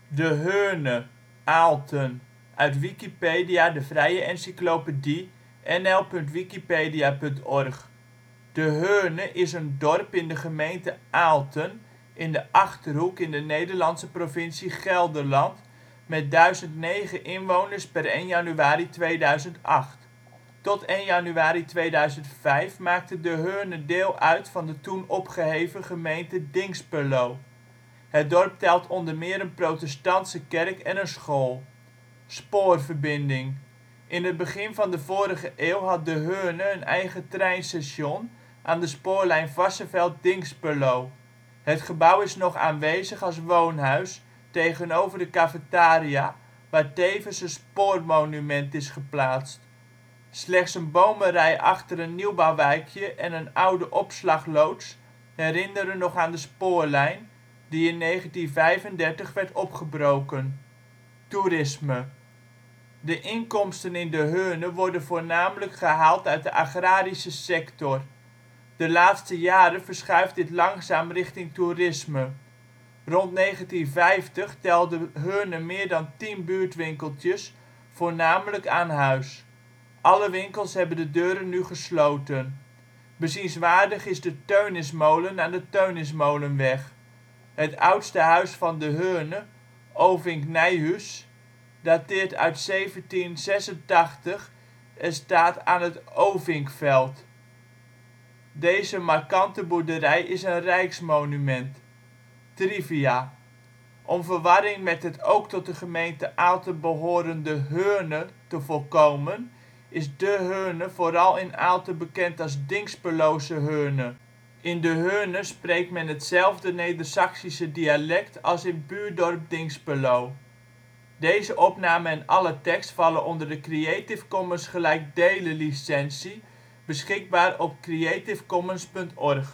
De Heurne (Aalten), uit Wikipedia, de vrije encyclopedie. nl.wikipedia.org. De Heurne is een dorp in de gemeente Aalten, in de Achterhoek in de Nederlandse provincie Gelderland, met 1009 inwoners (per 1 januari 2008). Tot 1 januari 2005 maakte De Heurne deel uit van de toen opgeheven gemeente Dinxperlo. Het dorp telt onder meer een protestantse kerk en een school. Spoorverbinding. In het begin van de vorige eeuw had De Heurne een eigen treinstation aan de spoorlijn Varsseveld - Dinxperlo. Het gebouw is nog aanwezig als woonhuis, tegenover de cafetaria, waar tevens een spoormonument is geplaatst. Slechts een bomenrij achter een nieuwbouwwijkje en een oude opslagloods herinneren nog aan de spoorlijn, die in 1935 werd opgebroken. Toerisme. De inkomsten in De Heurne worden voornamelijk gehaald uit de agrarische sector. De laatste jaren verschuift dit langzaam richting toerisme. Rond 1950 telde Heurne meer dan 10 buurtwinkeltjes, voornamelijk aan huis. Alle winkels hebben de deuren nu gesloten. Bezienswaardig is de Teunismolen aan de Teunismolenweg. Het oudste huis van De Heurne, Ovink Nijhuis, dateert uit 1786 en staat aan het Ovinkveld. Deze markante boerderij is een rijksmonument. Trivia. Om verwarring met het ook tot de gemeente Aalten behorende Heurne te voorkomen is De Heurne vooral in Aalten bekend als Dinxperlose Heurne. In De Heurne spreekt men hetzelfde Nedersaksische dialect als in buurdorp Dinxperlo. Deze opname en alle tekst vallen onder de Creative Commons gelijkdelen licentie, beschikbaar op creativecommons.org